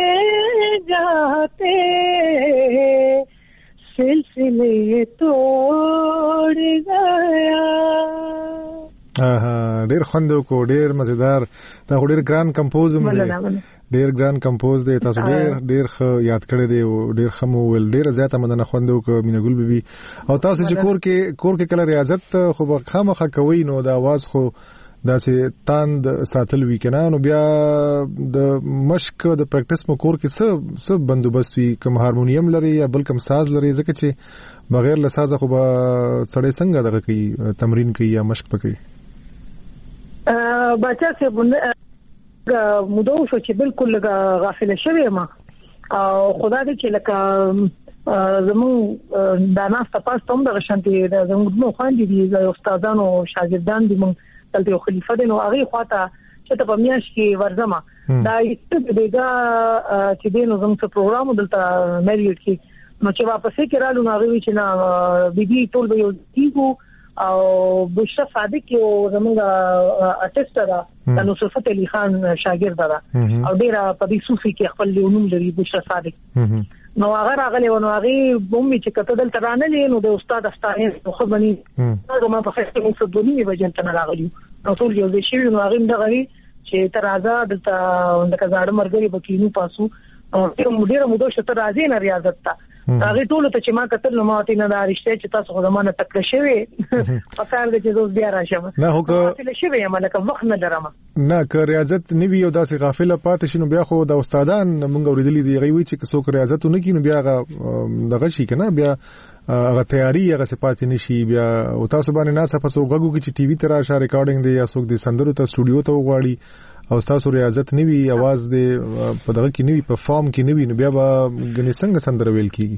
जाते सिलसिले तोड़ गया ډیر خوندو کو ډیر مزیدار دا ډیر ګران کمپوز هم دی ډیر ګران کمپوز دی تاسو ډیر یاد کړی دی او ډیر خمو ول ډیر زیاته مننه خوندو کو مینګل بیبي او تاسو چې کور کې کله ریاضت خو خامخا کوي نو دا आवाज خو داسې تاند ساتل وی کنه نو بیا د مشق د پریکټیس مو کور کې څه بندوبست وی کوم هارمونیم لري یا بل کوم ساز لري ځکه چې بغیر له سازه خو به سړی څنګه دغه کوي تمرین کوي یا مشق کوي بچا سه مودو شو چې بالکل غافل شوی ما او خدا دې چې لکه زمون د ناس تاسو ته د غشنتي زموږ نو خواندې دي استادانو شاګردان دي مونږ تلته خلیفہ دي نو هغه خواته چې ته په میاش کې ورزمه دا یې دغه چې دینو زموږ پروګرام دلته مېریټ کې نو چې واپس کې رالو نو هغه چې نا بيبي ټول به یو کیږو او بشرا صادق یو زموږ ارټیسټ دا د نصرت علي خان شاګرد دا او ډیر په دې صوفي کې خپل نوم لري بشرا صادق نو هغه راغلی و نو هغه بومي چې کته دلته رانه نو د استاد استانه خو بني دا ما په خسته مو صدونی وجن ته راغلی نو ټول یو د شی نو هغه دغه چې تر آزاد دلته د کزاړه مرګري بکینو پاسو او ډیره مودو شته راځي نه ریاضت ته هغه ټول ته چې ما کتل نو ما ته نه دا رښتیا چې تاسو خدامانه تکړه شوی پکار دې چې دوی بیا راشم نه هو که شوی یم لکه وخت نه درم نه که ریاضت نیوی او داسې غافله پاتې شنو بیا خو د استادان مونږ اوریدلې دی غوي چې څوک ریاضت نه کینو بیا دغه شي کنه بیا هغه تیاری هغه سپاتې نشي بیا او تاسو باندې ناسه پسو غوګو کې چې ټي وي ته راشه ریکارډینګ دی یا څوک د سندرو ته سټوډیو ته وغواړي او تاسو ریاضت نیوی आवाज دی په دغه کې نیوی په فارم کې نیوی نو بیا به غني څنګه سندره ویل کیږي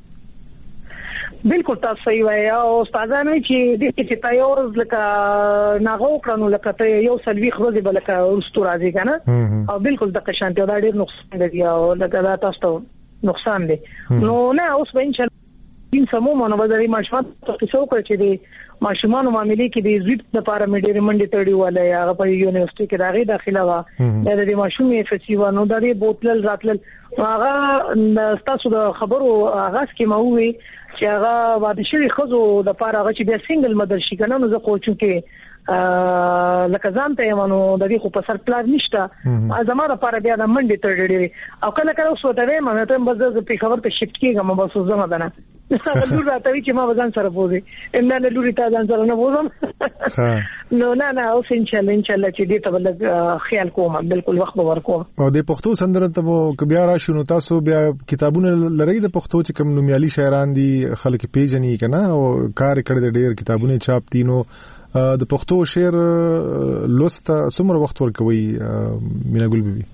بالکل تاسو صحیح وایي او استادانو چې د چې تاسو لکه ناغو کړنو لکه ته یو سلوي خروج بلکه ورستو راځي کنه او بالکل د قشانته دا ډیر نقصان دی او لکه دا تاسو نقصان دی نو نه اوس به ان شاء الله ان سمو منوبدري ماشومان تاسو څوک چې دی ماشومان معاملې کې د زیات د پارامډیر منډي تړي ولا یا په یونیورسيټي کې راغی داخله وا د ماشومې فسیوانو د بوتل راتل هغه تاسو د خبرو آغاز کې مووي چې هغه واده شوی خزو د پاره هغه چې بیا سنگل مدر شي کنه نو زه خو چې لکه ځان ته یمنو د دې خو په سر پلان نشته زما د پاره بیا د منډي تړي او کله کله اوس وته ما ته بس په خبر ته شفت کېږم بس زما دنه لور راته چې ما وزن سره بوزي ان نه لوري ته ځان سره نه بوزم نو نه اوس ان شاء الله چې دې ته بل خیال کوم بالکل وخت ورکوم او د پښتو سندره ته بیا راشنو تاسو بیا کتابونه لري د پښتو چې کوم نومیالي شاعران دي خلک پیژني کنه او کار کړی د ډېر کتابونه چاپ دي نو د پښتو شعر لوست څومره وخت ورکوي مینا ګل بیبي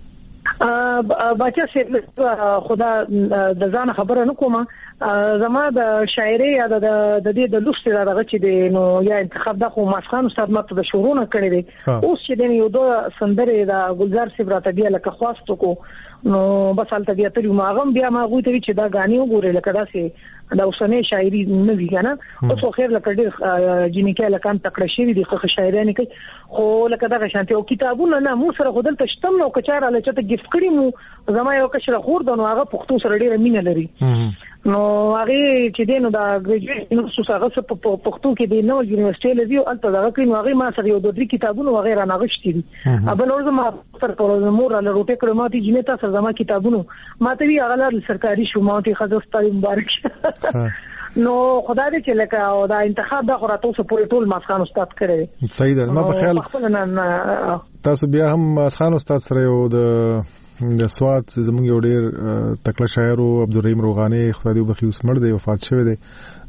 بچا سه خدا د ځان خبره نه کومه زما د شاعري یا د دې د لوست دغه چې دی نو یا انتخاب د خو مسخان استاد ماته د شورونه کړی دی اوس چې د یو دوه سندره د ګلزار سی براته بیا لکه خواستو کو نو بس حالت بیا تر ماغم بیا ما غوته چې دا غاني وګوره لکه دا سي دا اوسنۍ شاعري نه وی کنه اوس خو لکه ډیر جنیکه لکه تکړه شي دي خو شاعرانه کوي خو لکه دا شانتي او کتابونه نه مو سره خودل تشتم نو کچاره لچته گیفت کړی مو زما یو کشر خور د نو هغه پښتو سره ډیر مینه لري نو هغه چې دینو دا ګریجویټ نو څه په پښتو کې دی نو یونیورسيټي لوي او البته دا کوي نو هغه ما سره یو دوه کتابونه وغیرہ نغښتي دي ابل اور زما سره په مور له روټه کړم ماتي جنې تاسو زما کتابونه ماته وی هغه له سرکاري شوماتي خزستای مبارک نو خدای دې چې لکه او دا انتخاب د خراتو سره پوره ټول ماسخان استاد کړی صحیح ده ما په خیال تاسو بیا هم ماسخان استاد سره یو د سواد زمونږ یو ډیر تکړه شاعر او عبدالرحیم روغانی خدای دې وبخي اوس مړ دی وفات شوی دی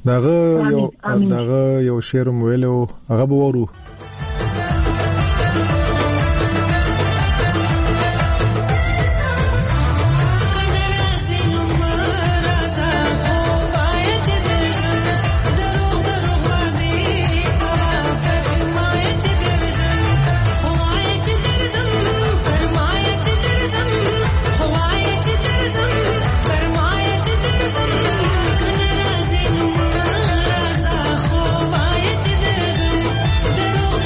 داغه یو شعر ویلو هغه وورو درو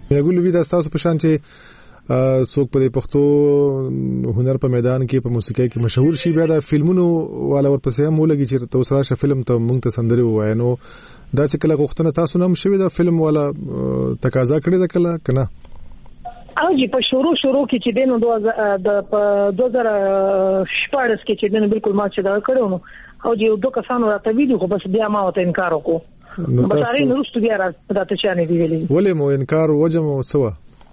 ګل وی دا تاسو په شان چې څوک په پښتو هنر په میدان کې په موسیقۍ کې مشهور شي بیا د فلمونو والا ورپسې هم ولګي چې تاسو راشه فلم ته مونږ ته سندري وایي نو دا څه کله غوښتنه تاسو نه شوي دا فلم والا تقاضا کړی دا کله کنه او جی په شروع کې چې دینو 2014 کې چې دینو بالکل ما چې دا کړو نو او جی دوه کسانو راته ویډیو خو بس بیا ما وته انکار وکړو بس هغه نو رښتیا بیا راته چانه دی ویلي ولې مو انکار وجم او څه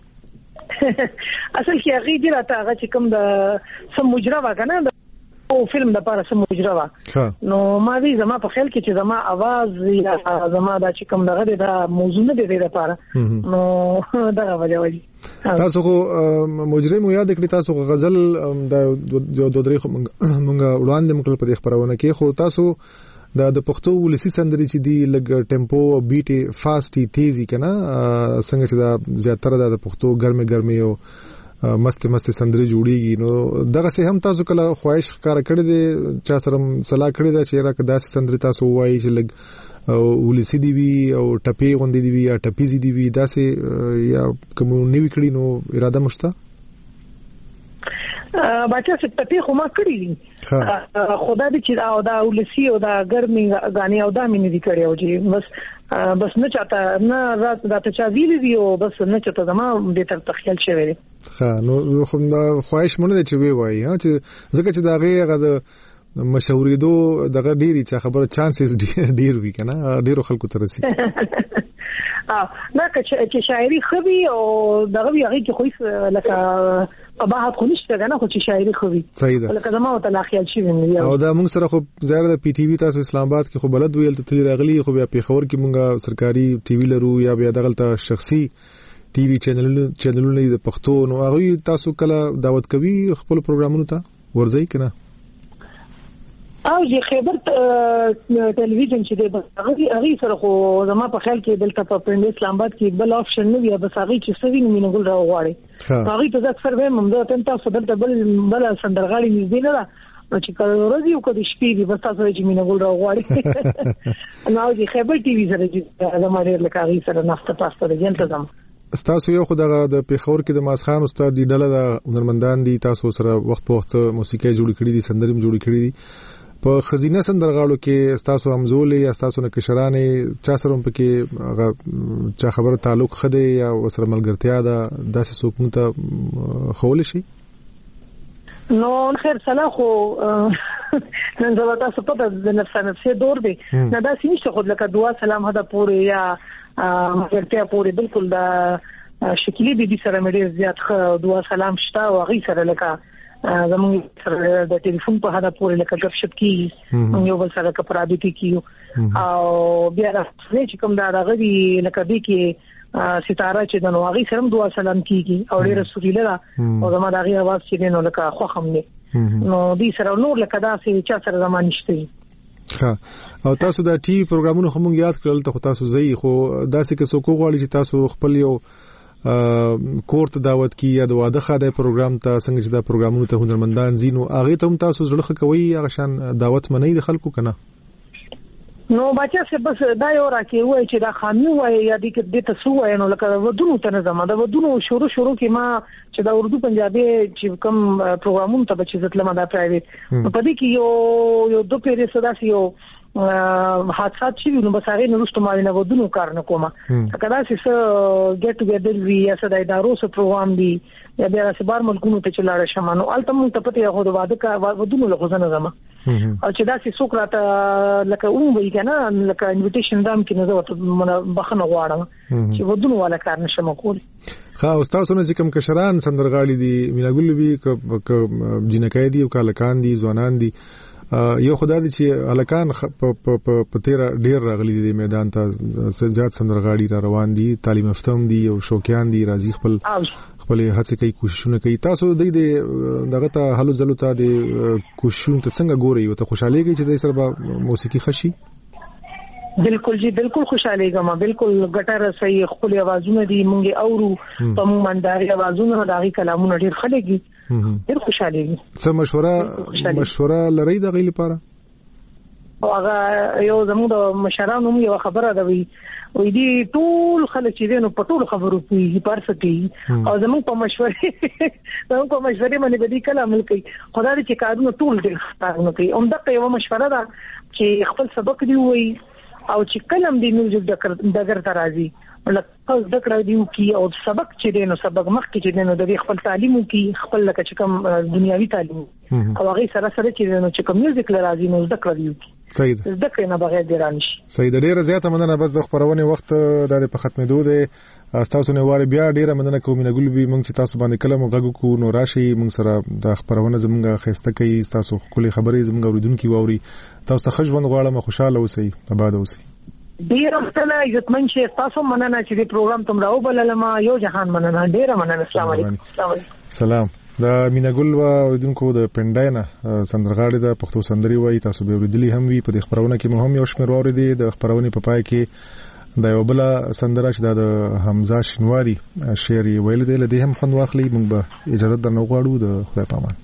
اصل کې هغه دی راته هغه چې کوم د سم مجرا وکنه او فلم د پاره سم مجرا وا نو ما وی زما په خیال کې چې زما आवाज یا زما د چې کوم دغه د موضوع نه دی لپاره نو دا وجه تاسو خو مجرم یاد کړی تاسو غزل د دوه مونږه وړاندې مکل په خبرونه کې خو تاسو د پښتو ولسی سندري چې دی لګ ټیمپو او بیټ فاستي تیزی کنه څنګه چې دا زیاتره د پښتو ګرمه او مست سندري جوړیږي نو دغه سه هم تاسو کله خواهش کار کړی دی چا سره صلاح کړی دا چې راکه داسې سندري تاسو وایي چې لګ ولسی دی وی او ټپی غوندې دی وی یا ټپیزي دی وی داسې یا کوم نیوي کړی نو اراده مشته بچا څه ټپی خو ما کړی خدا دې چې دا ولسی او دا ګرمي غاني او دا مين دي کړی او جی بس نه چاته نه رات دا ته چا ویلی دی او بس نه چاته زما به تر تخیل شوی دی نو خو خواهش مونږ دې چې وی وای ها چې زکه چې دا غي د مشهورېدو دغه ډيري چې خبره چانسز ډیر وی کنه ډیرو خلکو ته رسي دا چې شاعري خوي او دغه وی هغه کې خو لکه قباحت خو نشته کنه خو چې شاعري خوي لکه زما او ته خیال شي او دا موږ سره خو زیاده د پی ټی وی تاسو اسلام آباد کې خو بلد ویل ته راغلي خو بیا په خبر کې مونږه سرکاري ټي وی لرو یا بیا دغه ته شخصي ټي وی چینلونه د پښتو نو هغه تاسو کله دعوت کوي خپل پروګرامونو ته ورځي کنه او جی خبر ټلویزیون چې دی هغه سره خو زما په خیال کې دلته په پرند اسلام آباد کې بل آپشن نه وي بس هغه چې سوي مين ګل راو غواړي هغه ته اکثر به مونږ ته تاسو دلته بل سندرغاړي نږدې نه ده چې کله ورځي او کله شپې دي بس تاسو چې مين ګل راو غواړي نو جی خبر ټي وی سره چې زما ډېر لکه هغه سره نفته پاسته دی تنظیم تاسو یو خدغه د پیښور کې د ماسخان استاد دی ډله د هنرمندان دي تاسو سره وخت په وخت موسیقي جوړ کړی دي سندرم جوړ کړی دي په خزینه سندرغاړو کې تاسو همزولې یا تاسو نه کشرانې چا سره په کې چا خبره تعلق خده یا وسره ملګرتیا ده داسې څوک مونته خول شي نو خیر سلام خو نن زما تاسو په د نفسي دور دی نه دا سینې خو لکه دعا سلام هدا پورې یا ملګرتیا پورې بالکل دا شکلی بي سره مې زیات دعا سلام شته او غي سره لکه زموږ سره د ټلیفون په هدا پورې لکه غب شپ کی یو بل سره کپرادیتی کیو او بیا راځي چې کوم دا غوي لکه دې کې ستاره چې د نوغي سره دعا سلام کیږي او ډېر رسول الله او زما دغه आवाज چې نو لکه خو هم نه نو دې سره نور لکه دا چې چا سره زما نشته او تاسو د ټي وي پروګرامونو هم یاد کړل ته تاسو زئی خو داسې کې څوک غواړي چې تاسو خپل یو کورت دعوت کی یا د واده خاده پروګرام ته څنګه چې دا پروګرامونو ته هنرمندان زینو هغه ته هم تاسو زړه کوي هغه شان دعوت منئ د خلکو کنه نو بچا څه بس دا یو راکې وای چې دا خامي وای یا د تاسو وای نو لکه ودونو ته نه زما دا ودونو شروع کې ما چې دا اردو پنجابي چې کوم پروګرامونه ته چې زتلم دا پرایویټ په دې کې یو دوه پیری صدا یو حادثات شي نو بس هغه نورستو ما نه ودونو کار نه کومه کدا چې ګټ ټوګیدر وی یا څه د ادارو سره پروګرام دی یا بیا چې بار ملکونو ته چلاړ شمانو الته مونږ ته پته یو د واده کا ودونو له غزنه زما او چې دا چې سوکراته لکه وی کنه لکه انویټیشن دام کې نه زه بخنه غواړم چې ودونو والا کار نشم کول خا استاد سونه چې کوم کشران سندرغاړي دي میلاګل وی ک جنکای دي او کالکان دي ځوانان دي یو خدای دې چې الکان په تیر ډیر راغلي دي میدان ته زیات سندرغاړي را روان دي تعلیم یافتم دي او شوقیان دي راځي خپل هڅه کوي کوششونه کوي تاسو د دغه ته حلو زلو ته د کوششونه څنګه ګوري او ته خوشاله کیږي چې د سره موسیقي خشي بالکل جی بالکل خوشاله ګما بالکل ګټر صحیح خپل आवाजونه دي مونږه اورو په مونږ باندې आवाजونه دغه کلامونه ډیر خلګي ډیر خوشاله دي څه مشوره لري دغه لپاره او هغه یو زموږ د مشرانو یو خبره ده وی وې دي ټول خلک چې نو په ټول خبرو کوي پرسکي او زموږ په مشورې باندې به دي کله عمل کوي. خدای دې چې کارونه ټول دې ختم کوي. همدغه یو مشوره ده چې خپل سبق دی وي او چې کلم دی میوزیک دغه ترازی لکه ذکر دیو کی او سبق چې دینو سبق مخ کې چې دینو د خپل تعلیم کی خپل لکه چې کوم دنیوي تعلیم او هغه سره چې دینو چې کوم میوزیک لرازي نو ذکر دیو کی صحیح ده ذکر نه بغیر دی رانش. صحیح ده. ډیره زیاته مننه. بس د خبرونه وخت د په ختمېدو ده. تاسو نه واره بیا ډیره مننه کوم نه ګل به مونږ چې تاسو باندې کلم غږ کو نو راشي مونږ سره د خبرونه زمونږه خسته کوي. تاسو خپل خبرې زمونږ اوریدونکو ووري. تاسو خښ ژوند غواړم خوشاله اوسئ آباد اوسئ. ډیر مستنه عزتمن شه تاسو مننه چې د پروګرام تم راو بللما یو جهان مننه ډیر مننه. السلام علیکم. سلام. د مینا ګل و دونکو د پنداینا سندرغاړي د پښتو سندري وای تاسو به ورېدلی هم وی په خبرونه کې مهم یو شمېر وریدي. د خبرونه په پای کې د یو بل سندره چې د حمزه شنواری شعر ویل دی لدی هم خوند واخلي. موږ به اجازه درنو غواړو. د خدای پامان.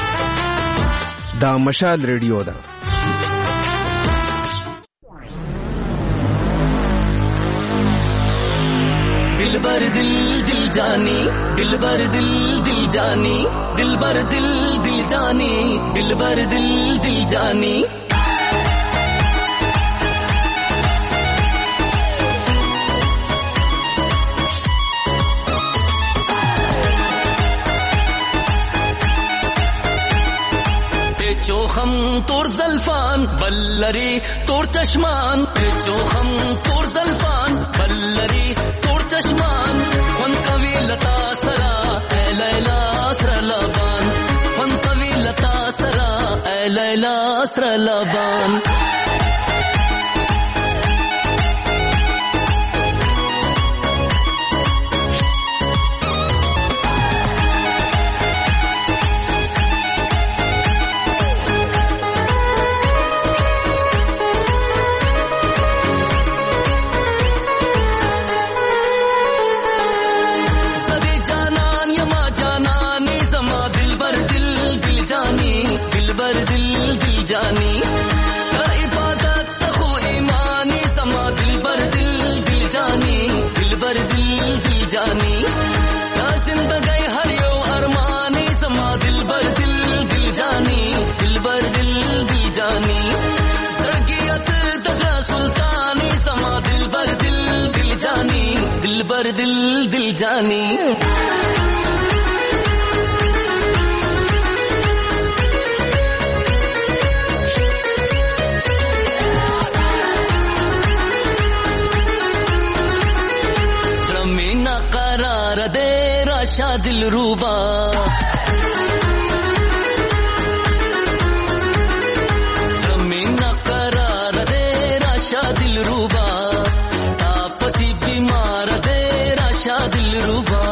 دا مشال ریډیو ده. दिलबर दिल दिल जानी, दिलबर दिल दिल जानी, दिलबर दिल दिल जानी, दिलबर दिल दिल जानी। चोखम तोर जल्फान बल्लरी तोर चश्मान, चोखम तोर जल्फान बल्लरी तोर चश्मान, वन कवि लता सरा ए लैला सरलबान, वन कवि लता सरा ए लैला सरलबान। जानी का इबादत तखो ईमानी समा दिलबर दिल दिल जानी, दिलबर दिल दिल जानी का जिंदगी हर यो अरमानी समा दिलबर दिल दिल जानी, दिलबर दिल दिल जानी सरगियत दजरा सुल्तानी समा दिलबर दिल दिल जानी, दिलबर दिल दिल जानी। राशा दिल रूबा जमीन करार दे राशा दिल रूबा, तापसी बीमार दे राशा दिल रूबा।